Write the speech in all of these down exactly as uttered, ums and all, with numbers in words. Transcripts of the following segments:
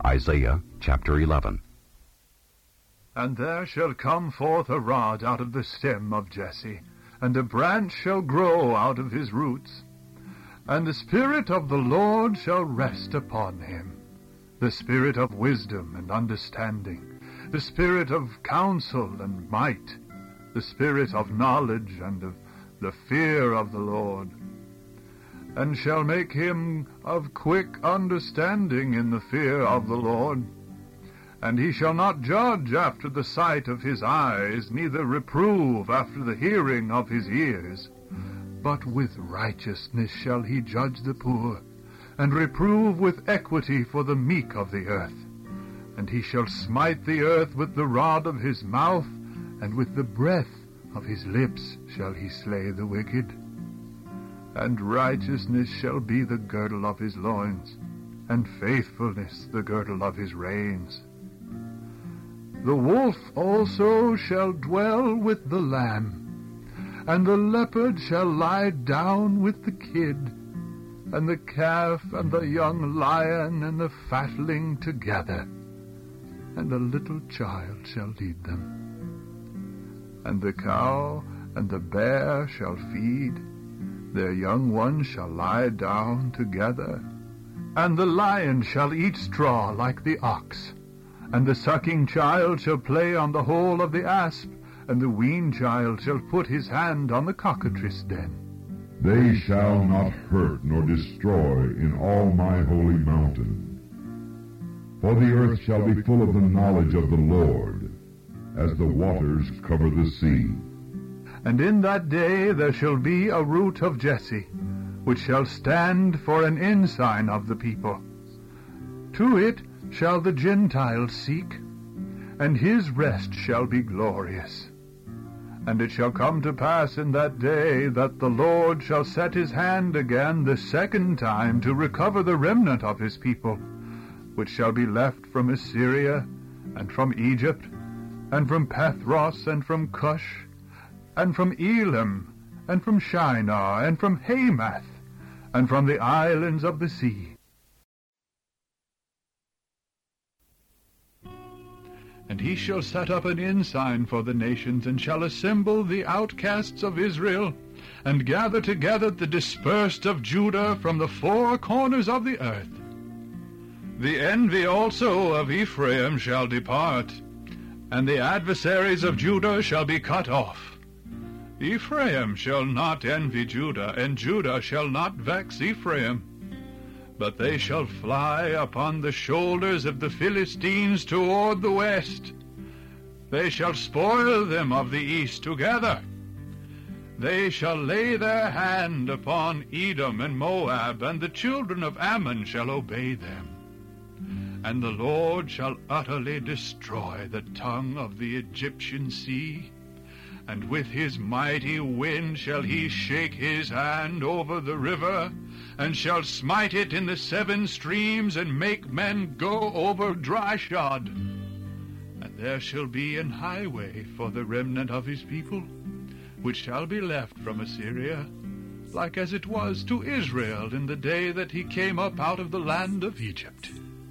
Isaiah chapter eleven. And there shall come forth a rod out of the stem of Jesse, and a branch shall grow out of his roots. And the Spirit of the Lord shall rest upon him, the Spirit of wisdom and understanding, the Spirit of counsel and might, the Spirit of knowledge and of the fear of the Lord. And shall make him of quick understanding in the fear of the Lord. And he shall not judge after the sight of his eyes, neither reprove after the hearing of his ears. But with righteousness shall he judge the poor, and reprove with equity for the meek of the earth. And he shall smite the earth with the rod of his mouth, and with the breath of his lips shall he slay the wicked. And righteousness shall be the girdle of his loins, and faithfulness the girdle of his reins. The wolf also shall dwell with the lamb, and the leopard shall lie down with the kid, and the calf and the young lion and the fatling together, and a little child shall lead them. And the cow and the bear shall feed, their young ones shall lie down together, and the lion shall eat straw like the ox, and the sucking child shall play on the hole of the asp, and the weaned child shall put his hand on the cockatrice den. They shall not hurt nor destroy in all my holy mountain. For the earth shall be full of the knowledge of the Lord, as the waters cover the sea. And in that day there shall be a root of Jesse, which shall stand for an ensign of the people. To it shall the Gentiles seek, and his rest shall be glorious. And it shall come to pass in that day that the Lord shall set his hand again the second time to recover the remnant of his people, which shall be left from Assyria, and from Egypt, and from Pathros, and from Cush, and from Elam, and from Shinar, and from Hamath, and from the islands of the sea. And he shall set up an ensign for the nations, and shall assemble the outcasts of Israel, and gather together the dispersed of Judah from the four corners of the earth. The envy also of Ephraim shall depart, and the adversaries of Judah shall be cut off. Ephraim shall not envy Judah, and Judah shall not vex Ephraim. But they shall fly upon the shoulders of the Philistines toward the west. They shall spoil them of the east together. They shall lay their hand upon Edom and Moab, and the children of Ammon shall obey them. And the Lord shall utterly destroy the tongue of the Egyptian sea, and with his mighty wind shall he shake his hand over the river, and shall smite it in the seven streams, and make men go over dry shod. And there shall be an highway for the remnant of his people, which shall be left from Assyria, like as it was to Israel in the day that he came up out of the land of Egypt.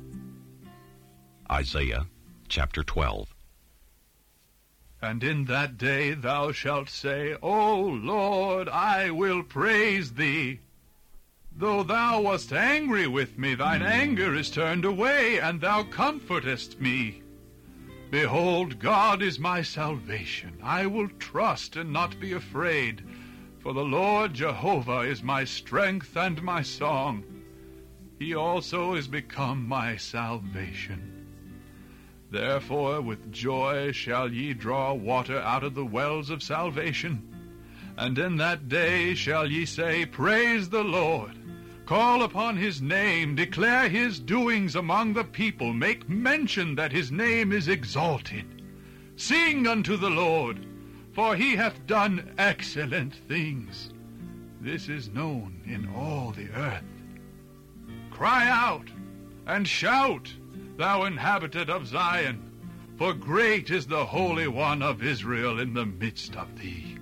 Isaiah chapter twelve. And in that day thou shalt say, O Lord, I will praise thee. Though thou wast angry with me, thine anger is turned away, and thou comfortest me. Behold, God is my salvation. I will trust and not be afraid, for the Lord Jehovah is my strength and my song. He also is become my salvation. Therefore with joy shall ye draw water out of the wells of salvation. And in that day shall ye say, Praise the Lord. Call upon his name, declare his doings among the people, make mention that his name is exalted. Sing unto the Lord, for he hath done excellent things. This is known in all the earth. Cry out and shout, thou inhabitant of Zion, for great is the Holy One of Israel in the midst of thee.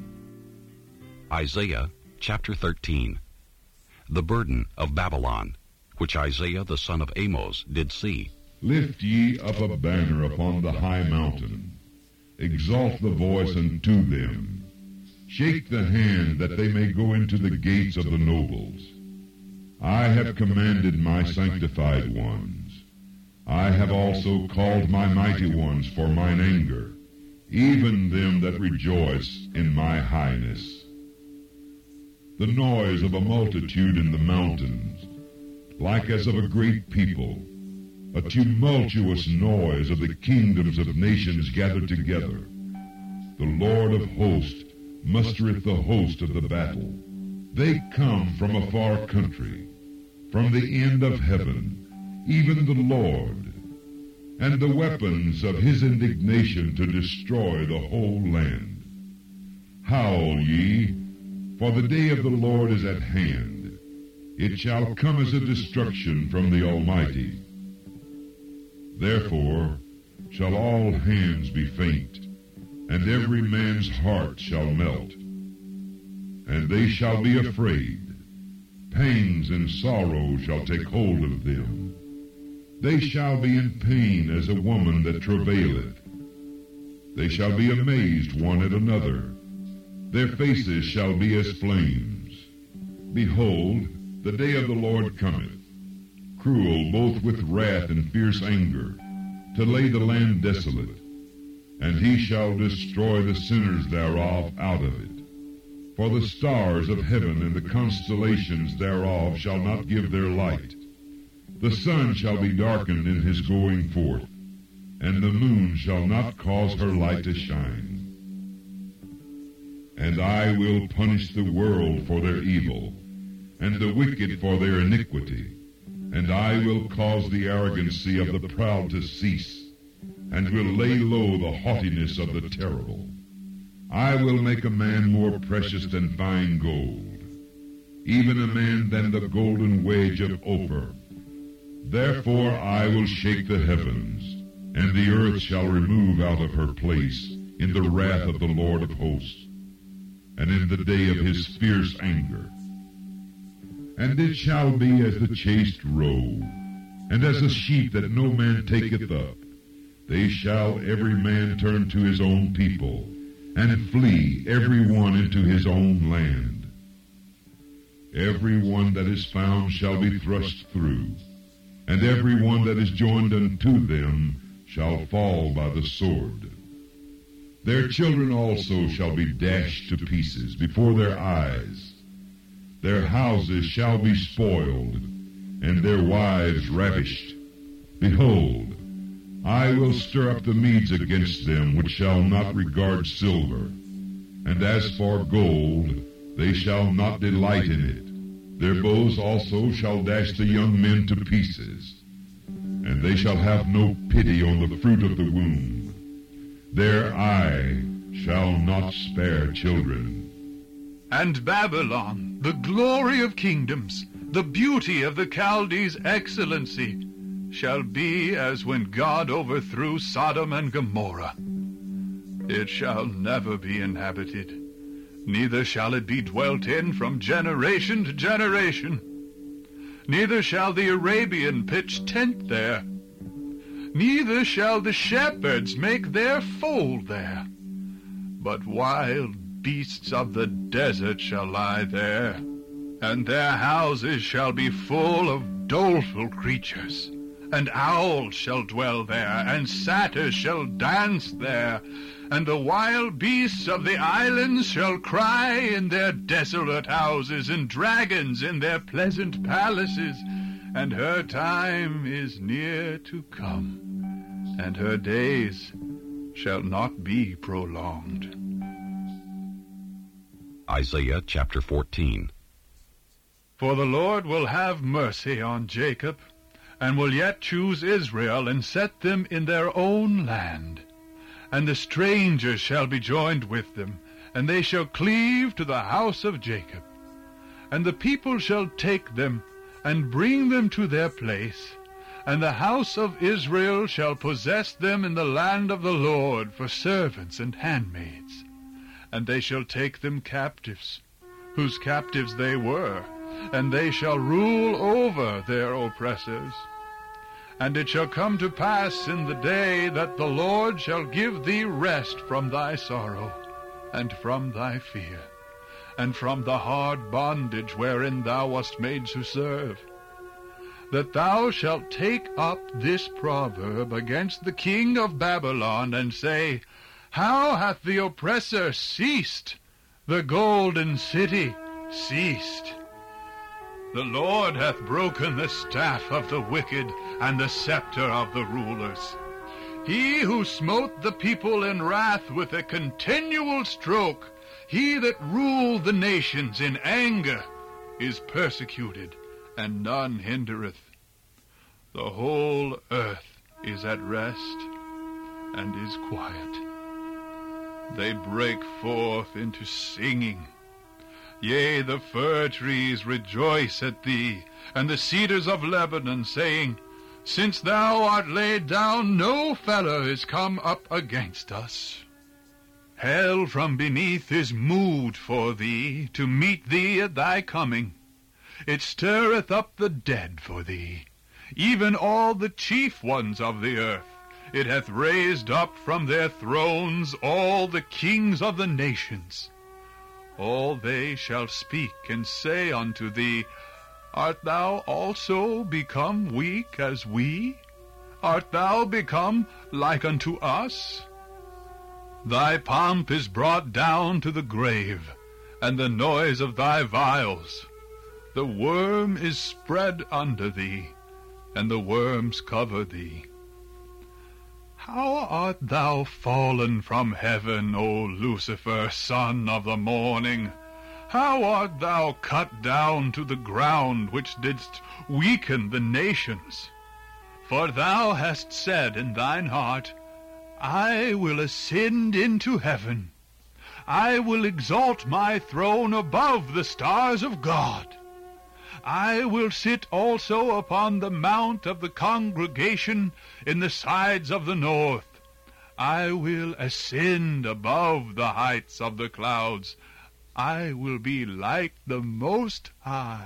Isaiah chapter thirteen. The burden of Babylon, which Isaiah the son of Amos did see, Lift ye up a banner upon the high mountain. Exalt the voice unto them. Shake the hand that they may go into the gates of the nobles. I have commanded my sanctified ones. I have also called my mighty ones for mine anger, even them that rejoice in my highness. The noise of a multitude in the mountains, like as of a great people, a tumultuous noise of the kingdoms of nations gathered together. The Lord of hosts mustereth the host of the battle. They come from a far country, from the end of heaven, even the Lord, and the weapons of his indignation to destroy the whole land. Howl ye, for the day of the Lord is at hand. It shall come as a destruction from the Almighty. Therefore shall all hands be faint, and every man's heart shall melt. And they shall be afraid. Pangs and sorrow shall take hold of them. They shall be in pain as a woman that travaileth. They shall be amazed one at another. Their faces shall be as flames. Behold, the day of the Lord cometh, cruel both with wrath and fierce anger, to lay the land desolate. And he shall destroy the sinners thereof out of it. For the stars of heaven and the constellations thereof shall not give their light. The sun shall be darkened in his going forth, and the moon shall not cause her light to shine. And I will punish the world for their evil, and the wicked for their iniquity. And I will cause the arrogancy of the proud to cease, and will lay low the haughtiness of the terrible. I will make a man more precious than fine gold, even a man than the golden wedge of Ophir. Therefore I will shake the heavens, and the earth shall remove out of her place in the wrath of the Lord of hosts, and in the day of his fierce anger. And it shall be as the chaste roe, and as a sheep that no man taketh up. They shall every man turn to his own people, and flee every one into his own land. Every one that is found shall be thrust through, and every one that is joined unto them shall fall by the sword. Their children also shall be dashed to pieces before their eyes. Their houses shall be spoiled, and their wives ravished. Behold, I will stir up the Medes against them, which shall not regard silver. And as for gold, they shall not delight in it. Their bows also shall dash the young men to pieces. And they shall have no pity on the fruit of the womb. Their eye shall not spare children. And Babylon, the glory of kingdoms, the beauty of the Chaldees' excellency, shall be as when God overthrew Sodom and Gomorrah. It shall never be inhabited, neither shall it be dwelt in from generation to generation. Neither shall the Arabian pitch tent there, neither shall the shepherds make their fold there. But wild beasts of the desert shall lie there, and their houses shall be full of doleful creatures. And owls shall dwell there, and satyrs shall dance there, and the wild beasts of the islands shall cry in their desolate houses, and dragons in their pleasant palaces. And her time is near to come, and her days shall not be prolonged. Isaiah chapter fourteen. For the Lord will have mercy on Jacob, and will yet choose Israel, and set them in their own land. And the strangers shall be joined with them, and they shall cleave to the house of Jacob. And the people shall take them, and bring them to their place, and the house of Israel shall possess them in the land of the Lord for servants and handmaids. And they shall take them captives, whose captives they were, and they shall rule over their oppressors. And it shall come to pass in the day that the Lord shall give thee rest from thy sorrow, and from thy fear, and from the hard bondage wherein thou wast made to serve, that thou shalt take up this proverb against the king of Babylon, and say, How hath the oppressor ceased? The golden city ceased. The Lord hath broken the staff of the wicked, and the scepter of the rulers. He who smote the people in wrath with a continual stroke, he that ruled the nations in anger, is persecuted, and none hindereth. The whole earth is at rest, and is quiet. They break forth into singing. Yea, the fir trees rejoice at thee, and the cedars of Lebanon, saying, Since thou art laid down, no fellow is come up against us. Hell from beneath is moved for thee, to meet thee at thy coming. It stirreth up the dead for thee, even all the chief ones of the earth. It hath raised up from their thrones all the kings of the nations. All they shall speak and say unto thee, Art thou also become weak as we? Art thou become like unto us? Thy pomp is brought down to the grave, and the noise of thy vials. The worm is spread under thee, and the worms cover thee. How art thou fallen from heaven, O Lucifer, son of the morning? How art thou cut down to the ground, which didst weaken the nations? For thou hast said in thine heart, I will ascend into heaven. I will exalt my throne above the stars of God. I will sit also upon the mount of the congregation in the sides of the north. I will ascend above the heights of the clouds. I will be like the Most High.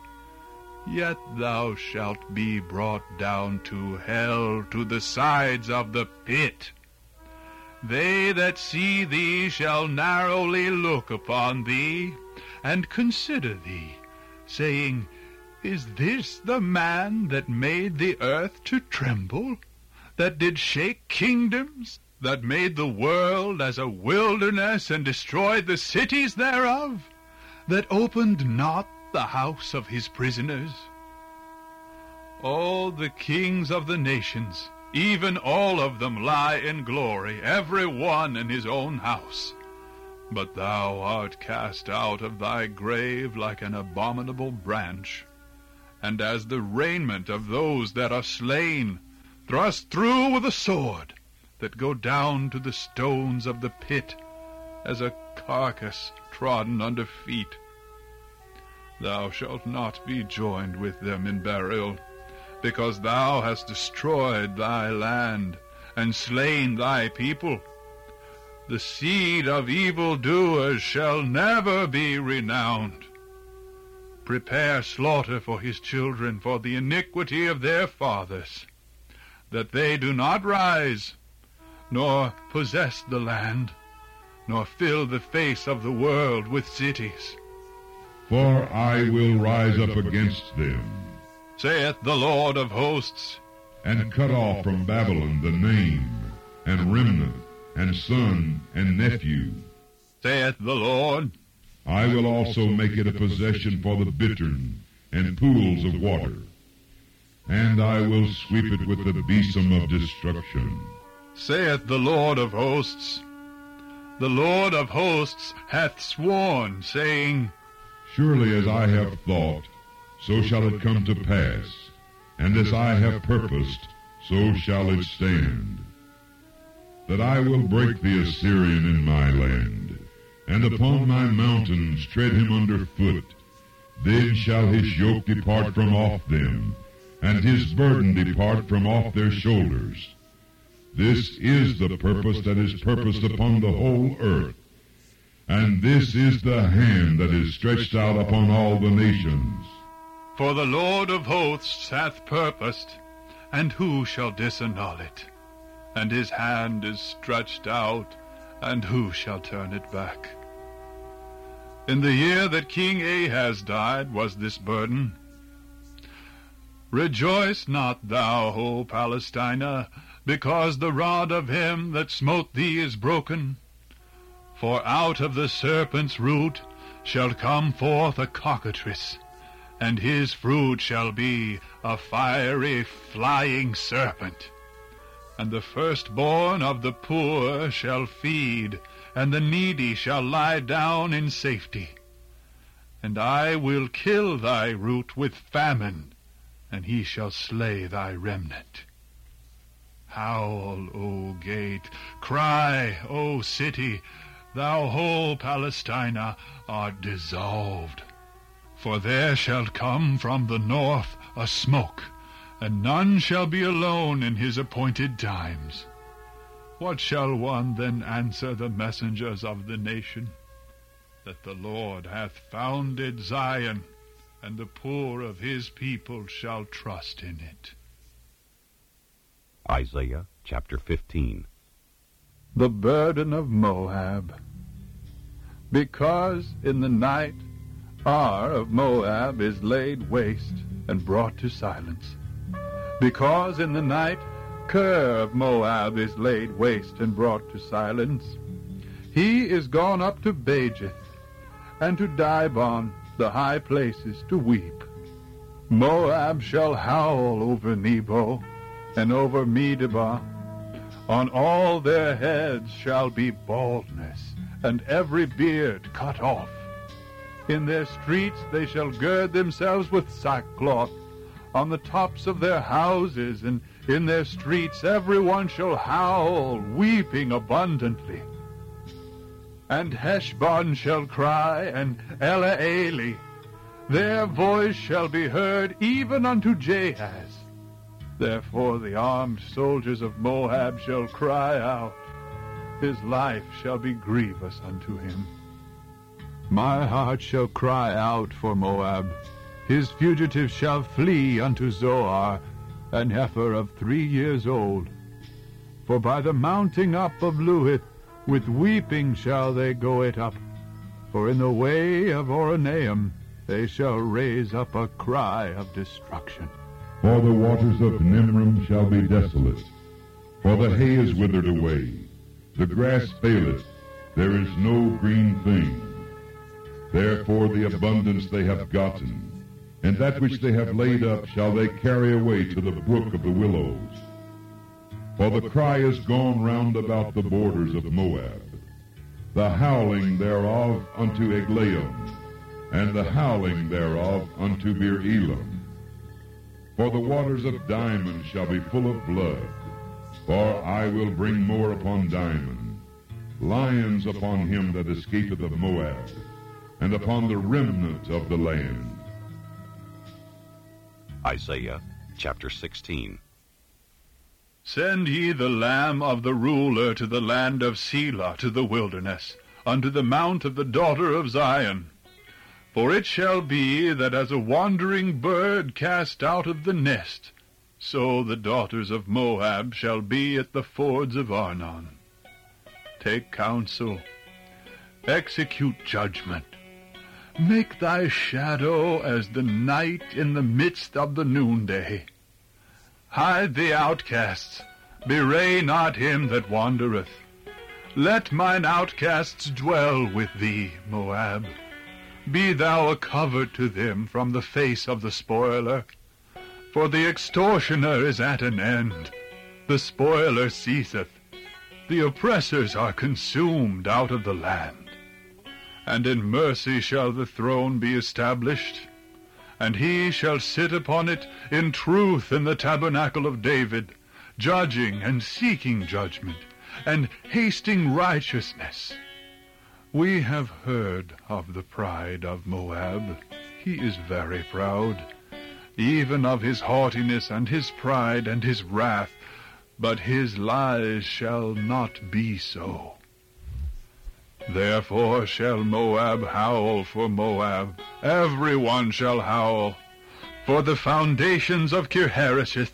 Yet thou shalt be brought down to hell, to the sides of the pit. They that see thee shall narrowly look upon thee, and consider thee, saying, Is this the man that made the earth to tremble, that did shake kingdoms, that made the world as a wilderness, and destroyed the cities thereof, that opened not the house of his prisoners? All the kings of the nations, even all of them, lie in glory, every one in his own house. But thou art cast out of thy grave like an abominable branch, and as the raiment of those that are slain, thrust through with a sword, that go down to the stones of the pit, as a carcass trodden under feet. Thou shalt not be joined with them in burial, because thou hast destroyed thy land, and slain thy people. The seed of evildoers shall never be renowned. Prepare slaughter for his children for the iniquity of their fathers, that they do not rise, nor possess the land, nor fill the face of the world with cities. For I will rise up against them, saith the Lord of hosts, and cut off from Babylon the name, and remnant, and son, and nephew, saith the Lord. I will also make it a possession for the bittern, and pools of water, and I will sweep it with the besom of destruction, saith the Lord of hosts. The Lord of hosts hath sworn, saying, Surely as I have thought, so shall it come to pass, and as I have purposed, so shall it stand, that I will break the Assyrian in my land, and upon my mountains tread him under foot. Then shall his yoke depart from off them, and his burden depart from off their shoulders. This is the purpose that is purposed upon the whole earth, and this is the hand that is stretched out upon all the nations. For the Lord of hosts hath purposed, and who shall disannul it? And his hand is stretched out, and who shall turn it back? In the year that King Ahaz died was this burden. Rejoice not thou, O Palestina, because the rod of him that smote thee is broken. For out of the serpent's root shall come forth a cockatrice, and his fruit shall be a fiery flying serpent. And the firstborn of the poor shall feed, and the needy shall lie down in safety. And I will kill thy root with famine, and he shall slay thy remnant. Howl, O gate, cry, O city, thou whole Palestina art dissolved. For there shall come from the north a smoke, and none shall be alone in his appointed times. What shall one then answer the messengers of the nation? That the Lord hath founded Zion, and the poor of his people shall trust in it. Isaiah chapter fifteen. The burden of Moab. Because in the night Ar of Moab is laid waste and brought to silence. Because in the night Ker of Moab is laid waste and brought to silence. He is gone up to Bajith, and to Dibon, the high places, to weep. Moab shall howl over Nebo, and over Medeba. On all their heads shall be baldness, and every beard cut off. In their streets they shall gird themselves with sackcloth. On the tops of their houses and in their streets every one shall howl, weeping abundantly. And Heshbon shall cry, and Elealeh. Their voice shall be heard even unto Jahaz. Therefore the armed soldiers of Moab shall cry out. His life shall be grievous unto him. My heart shall cry out for Moab. His fugitives shall flee unto Zoar, an heifer of three years old. For by the mounting up of Luhith, with weeping shall they go it up. For in the way of Oronaim they shall raise up a cry of destruction. For the waters of Nimrim shall be desolate, for the hay is withered away, the grass faileth, there is no green thing. Therefore the abundance they have gotten, and that which they have laid up shall they carry away to the brook of the willows. For the cry is gone round about the borders of Moab, the howling thereof unto Eglaim, and the howling thereof unto Beer Elam. For the waters of Dimon shall be full of blood, for I will bring more upon Dimon, lions upon him that escapeth of Moab, and upon the remnant of the land. Isaiah chapter sixteen. Send ye the lamb of the ruler to the land of Selah, to the wilderness, unto the mount of the daughter of Zion. For it shall be that as a wandering bird cast out of the nest, so the daughters of Moab shall be at the fords of Arnon. Take counsel, execute judgment. Make thy shadow as the night in the midst of the noonday. Hide the outcasts, bewray not him that wandereth. Let mine outcasts dwell with thee, Moab. Be thou a cover to them from the face of the spoiler. For the extortioner is at an end, the spoiler ceaseth, the oppressors are consumed out of the land. And in mercy shall the throne be established, and he shall sit upon it in truth in the tabernacle of David, judging and seeking judgment, and hasting righteousness. We have heard of the pride of Moab. He is very proud, even of his haughtiness and his pride and his wrath, but his lies shall not be so. Therefore shall Moab howl for Moab, every one shall howl. For the foundations of Kirharesheth,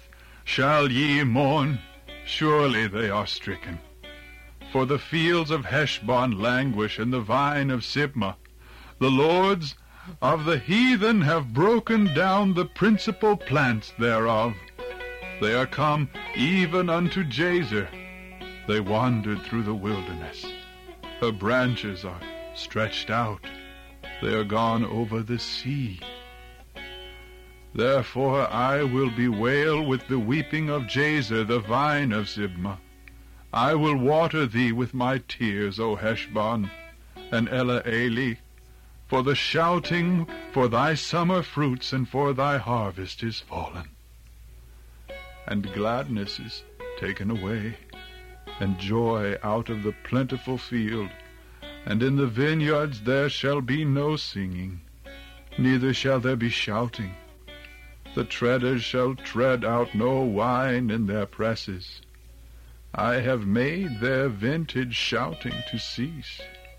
Shall ye mourn? Surely they are stricken. For the fields of Heshbon languish, and the vine of Sibmah. The lords of the heathen have broken down the principal plants thereof. They are come even unto Jazer. They wandered through the wilderness. Her branches are stretched out. They are gone over the sea. Therefore I will bewail with the weeping of Jazer, the vine of Sibmah. I will water thee with my tears, O Heshbon, and Elealeh, for the shouting for thy summer fruits and for thy harvest is fallen. And gladness is taken away, and joy out of the plentiful field, and in the vineyards there shall be no singing, neither shall there be shouting. The treaders shall tread out no wine in their presses. I have made their vintage shouting to cease.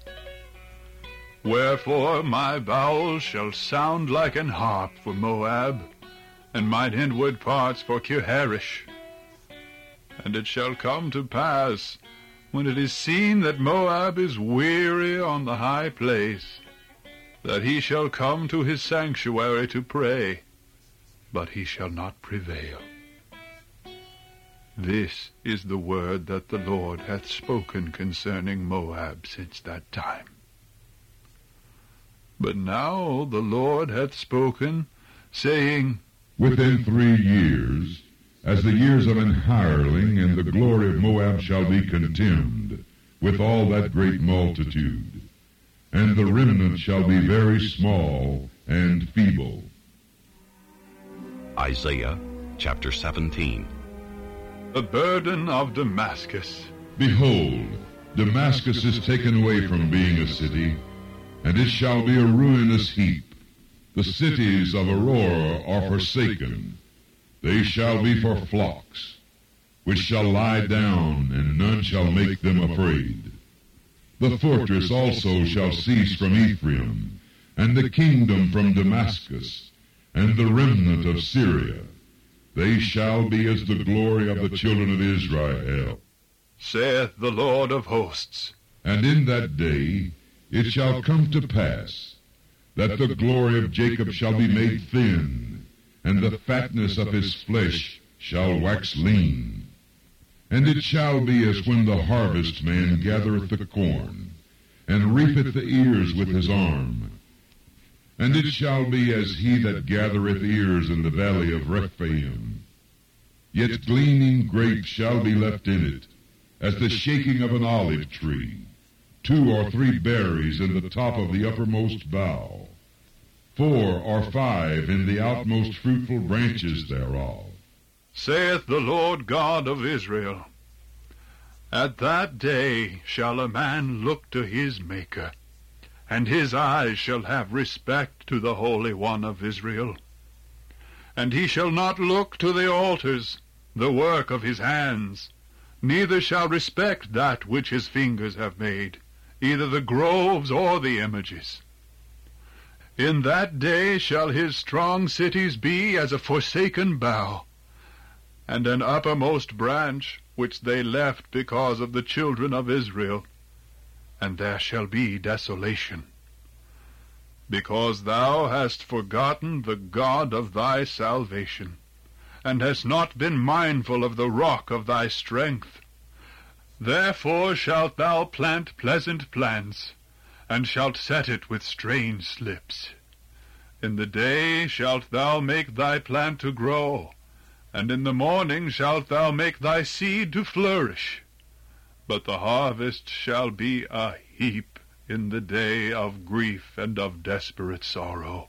Wherefore my bowels shall sound like an harp for Moab, and mine inward parts for Kirherish. And it shall come to pass, when it is seen that Moab is weary on the high place, that he shall come to his sanctuary to pray, but he shall not prevail. This is the word that the Lord hath spoken concerning Moab since that time. But now the Lord hath spoken, saying, Within three years, as the years of an hireling, and the glory of Moab shall be contemned, with all that great multitude, and the remnant shall be very small and feeble. Isaiah chapter seventeen. The burden of Damascus. Behold, Damascus is taken away from being a city, and it shall be a ruinous heap. The cities of Aurora are forsaken. They shall be for flocks, which shall lie down, and none shall make them afraid. The fortress also shall cease from Ephraim, and the kingdom from Damascus, and the remnant of Syria. They shall be as the glory of the children of Israel, saith the Lord of hosts. And in that day it shall come to pass that the glory of Jacob shall be made thin, and the fatness of his flesh shall wax lean. And it shall be as when the harvestman gathereth the corn, and reapeth the ears with his arm. And it shall be as he that gathereth ears in the valley of Rephaim. Yet gleaning grapes shall be left in it, as the shaking of an olive tree, two or three berries in the top of the uppermost bough, four or five in the outmost fruitful branches thereof. Saith the Lord God of Israel, At that day shall a man look to his Maker, and his eyes shall have respect to the Holy One of Israel. And he shall not look to the altars, the work of his hands, neither shall respect that which his fingers have made, either the groves or the images. In that day shall his strong cities be as a forsaken bough, and an uppermost branch which they left because of the children of Israel. And there shall be desolation, because thou hast forgotten the God of thy salvation, and hast not been mindful of the rock of thy strength. Therefore shalt thou plant pleasant plants, and shalt set it with strange slips. In the day shalt thou make thy plant to grow, and in the morning shalt thou make thy seed to flourish. But the harvest shall be a heap in the day of grief and of desperate sorrow.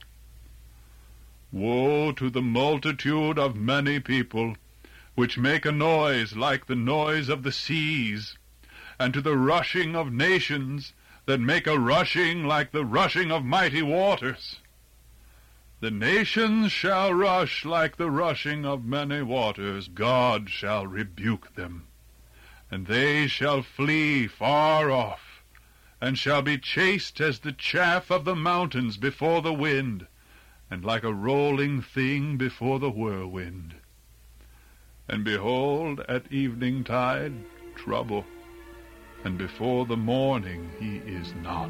Woe to the multitude of many people, which make a noise like the noise of the seas, and to the rushing of nations, that make a rushing like the rushing of mighty waters. The nations shall rush like the rushing of many waters. God shall rebuke them. And they shall flee far off, and shall be chased as the chaff of the mountains before the wind, and like a rolling thing before the whirlwind. And behold, at evening-tide, trouble, and before the morning he is not.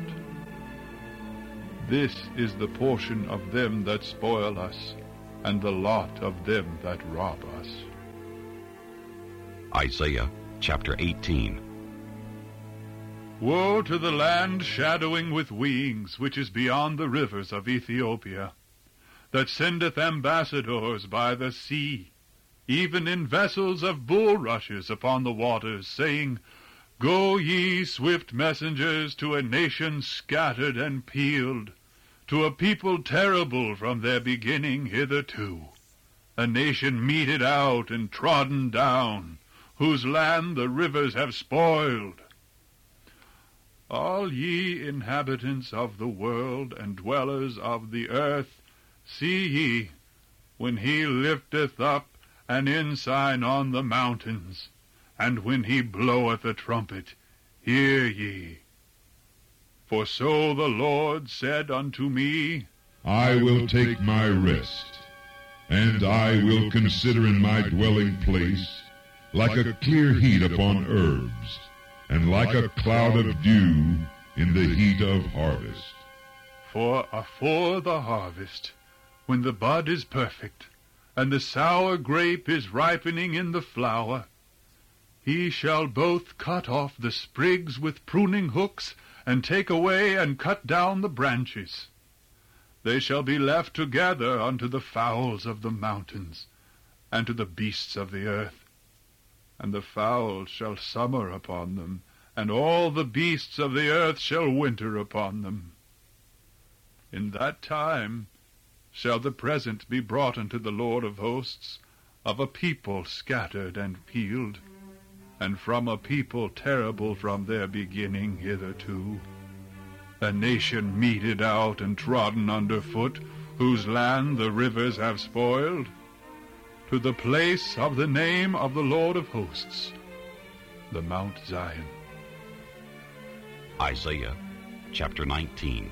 This is the portion of them that spoil us, and the lot of them that rob us. Isaiah chapter eighteen. Woe to the land shadowing with wings, which is beyond the rivers of Ethiopia, that sendeth ambassadors by the sea, even in vessels of bulrushes upon the waters, saying, Go ye, swift messengers, to a nation scattered and peeled, to a people terrible from their beginning hitherto, a nation meted out and trodden down, whose land the rivers have spoiled. All ye inhabitants of the world and dwellers of the earth, see ye, when he lifteth up an ensign on the mountains, and when he bloweth a trumpet, hear ye. For so the Lord said unto me, I will take my rest, and I will consider in my dwelling place, like a clear heat upon herbs, and like a cloud of dew in the heat of harvest. For afore the harvest, when the bud is perfect, and the sour grape is ripening in the flower, he shall both cut off the sprigs with pruning hooks, and take away and cut down the branches. They shall be left together unto the fowls of the mountains, and to the beasts of the earth. And the fowls shall summer upon them, and all the beasts of the earth shall winter upon them. In that time shall the present be brought unto the Lord of hosts, of a people scattered and peeled, and from a people terrible from their beginning hitherto, a nation meted out and trodden under foot, whose land the rivers have spoiled, to the place of the name of the Lord of hosts, the Mount Zion. Isaiah chapter nineteen.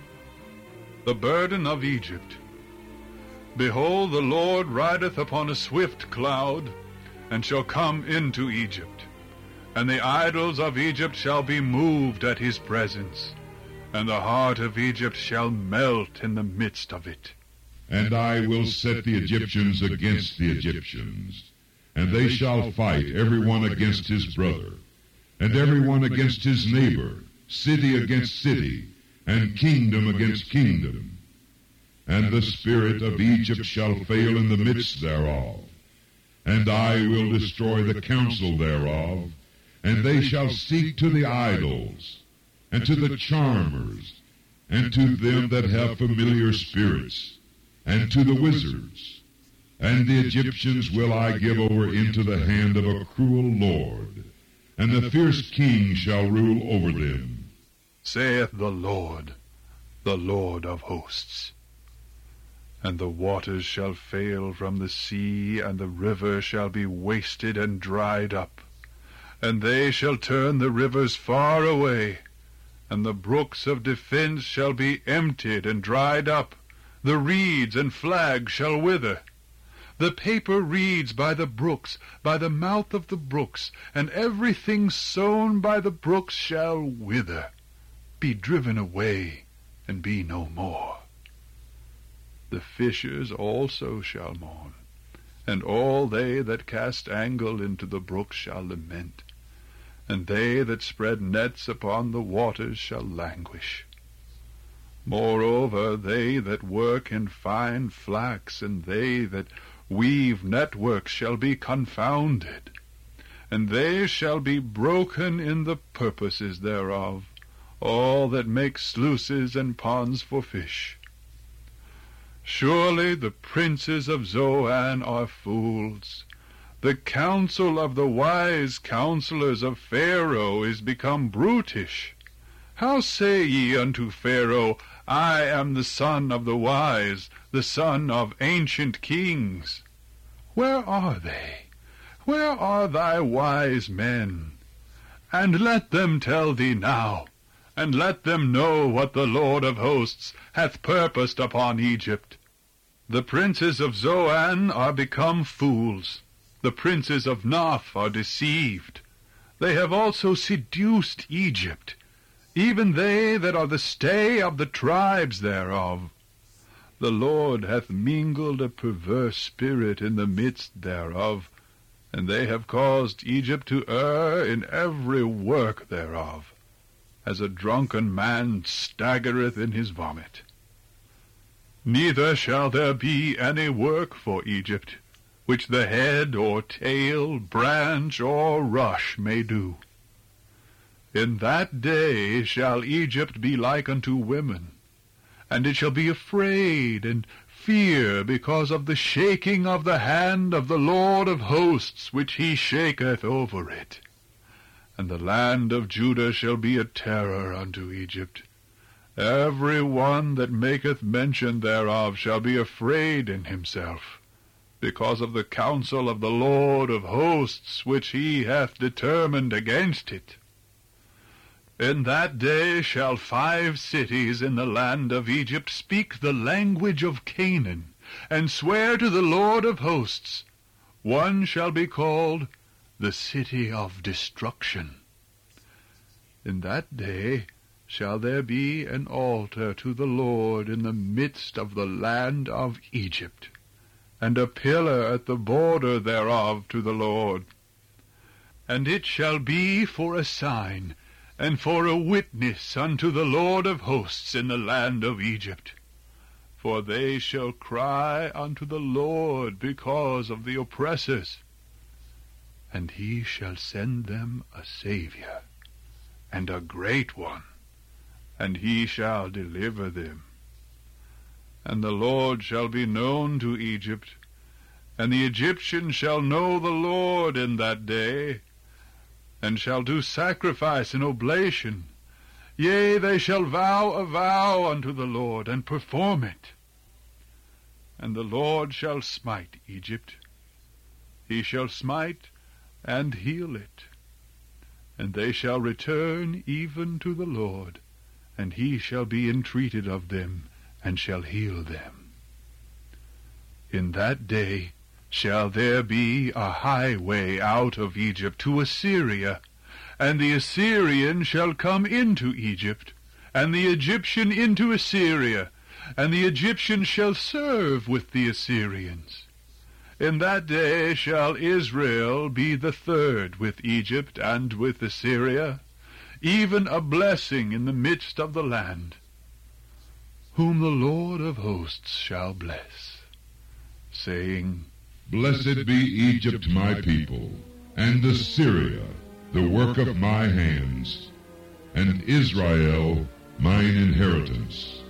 The burden of Egypt. Behold, the Lord rideth upon a swift cloud, and shall come into Egypt. And the idols of Egypt shall be moved at his presence, and the heart of Egypt shall melt in the midst of it. And I will set the Egyptians against the Egyptians, and they shall fight every one against his brother, and every one against his neighbor, city against city, and kingdom against kingdom. And the spirit of Egypt shall fail in the midst thereof, and I will destroy the counsel thereof, and they shall seek to the idols, and to the charmers, and to them that have familiar spirits, and to the wizards. And the Egyptians will I give over into the hand of a cruel lord, and the fierce king shall rule over them, saith the Lord, the Lord of hosts. And the waters shall fail from the sea, and the river shall be wasted and dried up. And they shall turn the rivers far away, and the brooks of defense shall be emptied and dried up. The reeds and flags shall wither. The paper reeds by the brooks, by the mouth of the brooks, and everything sown by the brooks shall wither, be driven away, and be no more. The fishers also shall mourn, and all they that cast angle into the brooks shall lament, and they that spread nets upon the waters shall languish. Moreover, they that work in fine flax, and they that weave networks shall be confounded, and they shall be broken in the purposes thereof, all that make sluices and ponds for fish. Surely the princes of Zoan are fools. The counsel of the wise counselors of Pharaoh is become brutish. How say ye unto Pharaoh, I am the son of the wise, the son of ancient kings? Where are they? Where are thy wise men? And let them tell thee now, and let them know what the Lord of hosts hath purposed upon Egypt. The princes of Zoan are become fools. The princes of Noth are deceived. They have also seduced Egypt, even they that are the stay of the tribes thereof. The Lord hath mingled a perverse spirit in the midst thereof, and they have caused Egypt to err in every work thereof, as a drunken man staggereth in his vomit. Neither shall there be any work for Egypt, which the head or tail, branch or rush may do. In that day shall Egypt be like unto women, and it shall be afraid and fear because of the shaking of the hand of the Lord of hosts, which he shaketh over it. And the land of Judah shall be a terror unto Egypt. Every one that maketh mention thereof shall be afraid in himself, because of the counsel of the Lord of hosts, which he hath determined against it. In that day shall five cities in the land of Egypt speak the language of Canaan, and swear to the Lord of hosts. One shall be called the city of destruction. In that day shall there be an altar to the Lord in the midst of the land of Egypt, and a pillar at the border thereof to the Lord. And it shall be for a sign, and for a witness unto the Lord of hosts in the land of Egypt. For they shall cry unto the Lord because of the oppressors, and he shall send them a Saviour, and a great one, and he shall deliver them. And the Lord shall be known to Egypt, and the Egyptians shall know the Lord in that day, and shall do sacrifice and oblation. Yea, they shall vow a vow unto the Lord, and perform it. And the Lord shall smite Egypt. He shall smite and heal it. And they shall return even to the Lord, and he shall be entreated of them, and shall heal them. In that day shall there be a highway out of Egypt to Assyria, and the Assyrian shall come into Egypt, and the Egyptian into Assyria, and the Egyptian shall serve with the Assyrians. In that day shall Israel be the third with Egypt and with Assyria, even a blessing in the midst of the land, whom the Lord of hosts shall bless, saying, Blessed be Egypt my people, and Assyria the work of my hands, and Israel mine inheritance.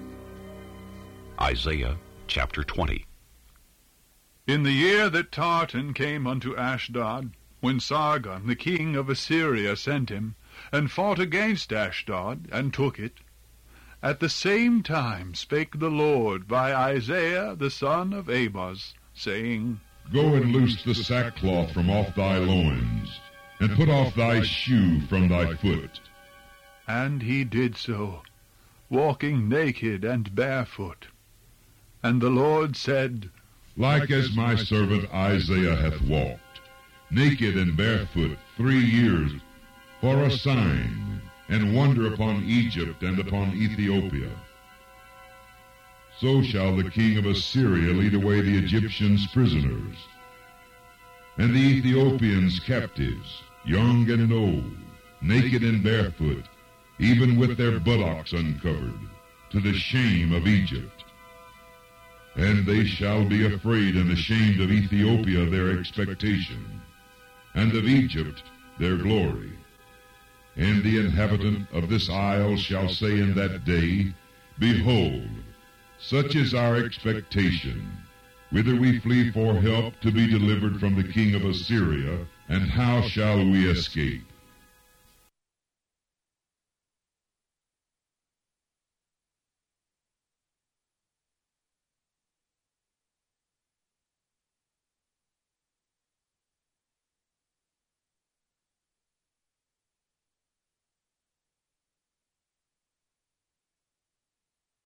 Isaiah chapter twenty. In the year that Tartan came unto Ashdod, when Sargon the king of Assyria sent him, and fought against Ashdod, and took it, at the same time spake the Lord by Isaiah the son of Amoz, saying, Go and loose the sackcloth from off thy loins, and put off thy shoe from thy foot. And he did so, walking naked and barefoot. And the Lord said, Like as my servant Isaiah hath walked, naked and barefoot three years, for a sign and wonder upon Egypt and upon Ethiopia. So shall the king of Assyria lead away the Egyptians prisoners, and the Ethiopians captives, young and old, naked and barefoot, even with their buttocks uncovered, to the shame of Egypt. And they shall be afraid and ashamed of Ethiopia their expectation, and of Egypt their glory. And the inhabitant of this isle shall say in that day, Behold, such is our expectation, whither we flee for help to be delivered from the king of Assyria, and how shall we escape?